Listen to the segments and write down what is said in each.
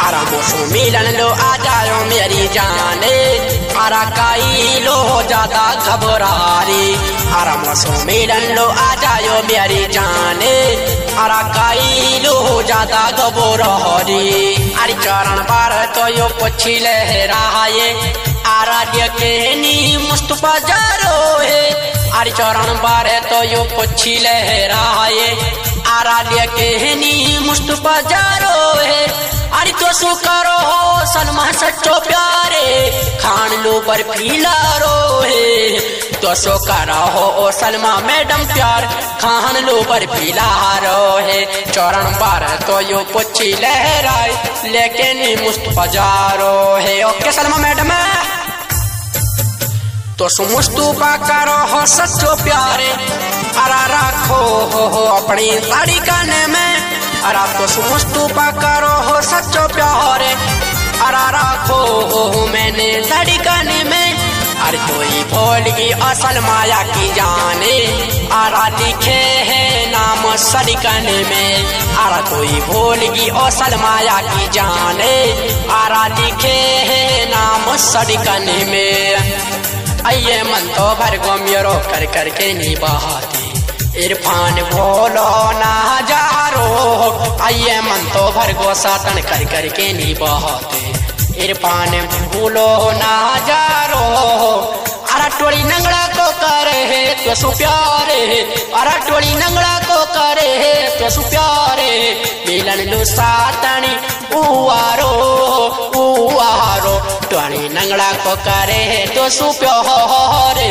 आरामों से मिलन लो आ जाओ मेरी जाने, अरा काई लो ज्यादा घबरारी। आरामों से मिलन लो आ जाओ मेरी जाने, अरा काई लो ज्यादा घबरारी। अरे चरण बार तो यो पक्षी लहराए, आराध्य के नी मुस्तफा जारो है। अरे चरण बार तो यो पक्षी लहराए, आराध्य के नी मुस्तफा जारो है। अरे तो सु करो हो सलमा सच्चो प्यारे, खान लो बर्फीला रोहे। तो सो करो हो सलमा मैडम प्यार, खान लो बर्फीला रोहे। चरण बार तो यो पक्षी लहराए, लेकिन मुस्तफा जारो है। ओके सलमा मैडम, तो सु मुस्तफा करो हो सच्चो प्यारे, अरा रखो हो अपनी साड़ी काने में। अरा तो सु मुस्तफा करो हो सच्चो प्यारे, अरा रखो हो मैंने साड़ी काने में। अरे कोई भूल की असल माया की जाने, अरा लिखे है नाम सड़कन में। अरा कोई भूल की असल माया की जाने, अरा लिखे है नाम सड़कन में। आइए मन तो भर गो मेरो कर करके नहीं बहाती, इरफान बोलो ना जारो। आइए मन तो भर गो सातन कर करके नहीं बहाते, इरफान भूलो ना जारो। अरा टोली नंगड़ा को करे है तो सु प्यारे, अरा टोली नंगड़ा को करे है तो सु प्यारे। मिलन लो सातनी उआरो उआरो, टोली नंगड़ा को करे है तो सु प्यारे।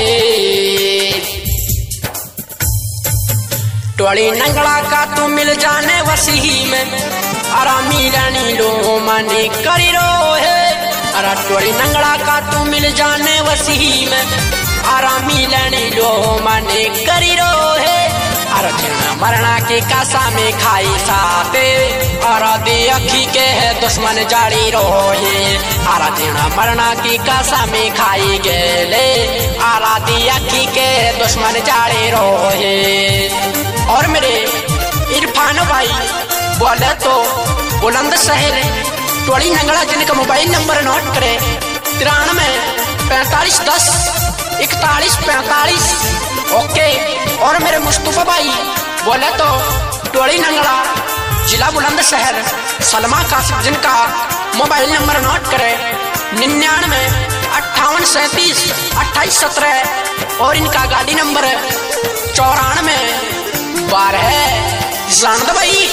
टोली नंगड़ा का तू मिल जाने वसी में, अरा मिलनी लो मनी करी रो है। अरा टोली नंगड़ा का तू मिल जाने वसी में, अरा मिलनी लो मनी करी रो है। अरा जीना मरना की कासा में खाई साथे, अरा दे अखी के है दुश्मन जाड़ी रो है। अरा जीना मरना की कासा में खाई गेले, अरा दे अखी के दुश्मन जाड़ी रो है। और मेरे इरफान भाई बोले तो बुलंद शहर टोली नंगड़ा, जिनका मोबाइल नंबर नोट करे 93 45 10 41 45। ओके। और मेरे मुस्तफा भाई बोले तो टोली नंगड़ा, जिला बुलंद शहर, सलमा कासिम, जिनका मोबाइल नंबर नोट करे 99 58 37 28 17। और इनका गाड़ी नंबर 94 12 जान दो भाई।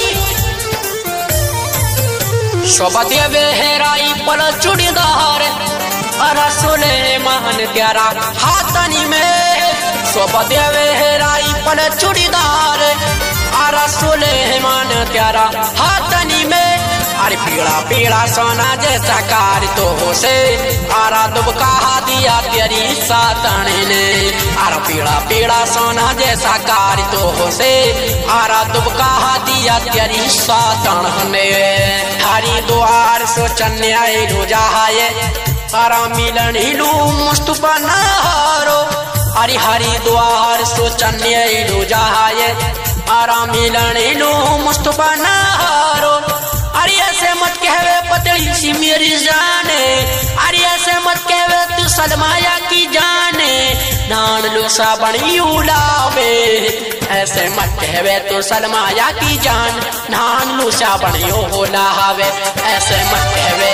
शोभा देवे हेराई पल चूड़ीदार, अरा सुलेमान प्यारा हाथनी में। शोभा देवे हेराई पल चूड़ीदार, अरा सुलेमान प्यारा हाथनी में। अरे पीड़ा पीड़ा सोना जैसा कार तो हो से, आरा दुबका दिया तेरी सातने ने। आरा पीड़ा पीड़ा सोना जैसा कार तो हो से, आरा दुबका दिया तेरी सातन ने। हरी द्वार सो चन्याय रुजाए, आरा मिलन हिलू मुस्तफा नारो। अरे हरी द्वार सो चन्याय रुजाए, आरा मिलन हिलू मुस्तफा नारो। अरे ऐसे मत कहवे पतली सी मेरी जाने, अरे ऐसे मत कहवे तू सलमाया की जाने। नान लो साबन लावे, ऐसे मत कहवे तू सलमाया की जान। नान लो साबन यो लावे, ऐसे मत कहवे।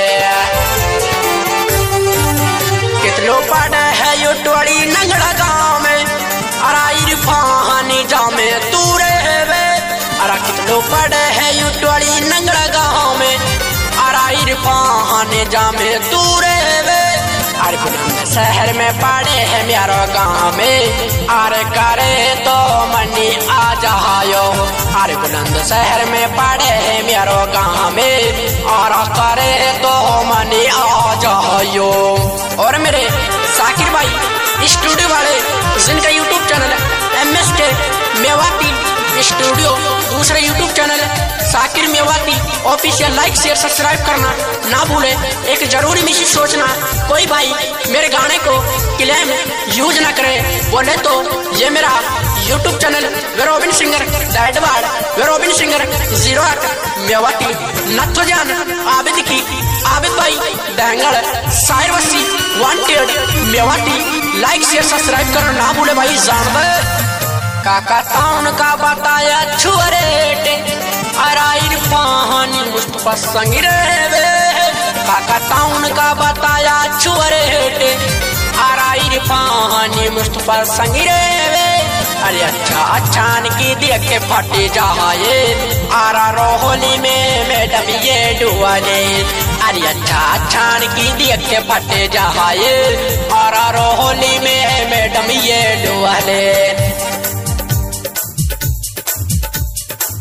कितलो पड़ा है यो टोली नंगड़ा गाँव में, अरा इरफानी जामे तू रहवे। अरा कितलो पड़े है यू टोली नंगड़ा गाँव में, अरा इरफान जामे तू रहवे। अरे बुलंद शहर में पड़े है मेरा गाँव में, अरे करे तो मनी आ जायो। अरे बुलंद शहर में पड़े है मेरा गाँव में, और करे तो मनी आ जायो। और मेरे साकिर भाई स्टूडियो वाले, जिनका यूट्यूब चैनल है MSK मेवाती स्टूडियो, दूसरे YouTube channel Sakir Mewati official, like share subscribe करना ना भूले। एक जरूरी मिशन सोचना, कोई भाई मेरे गाने को क्लेम यूज ना करे, बोले तो ये मेरा यूट्यूब चैनल वेरोबिन सिंगर डायटवाड़ वेरोबिन सिंगर 08 मेवाटी नथो जान आबिद की आबिद भाई दहंगड़ Sahir Wasi wanted Mewati like share subscribe करना ना भूले भाई जान काका टाउन का बताया छुअरेटे अराइर पानी मुस्तफा संगी रे काका टाउन का बताया छुअरेटे अराइर पानी मुस्तफा संगी रे अरे अच्छा की देख के फटे जाए आरा रोहली में मैडम ये डुआले अरे अच्छा की देख के फटे जाए आरा रोहली में मैडम ये डुआले।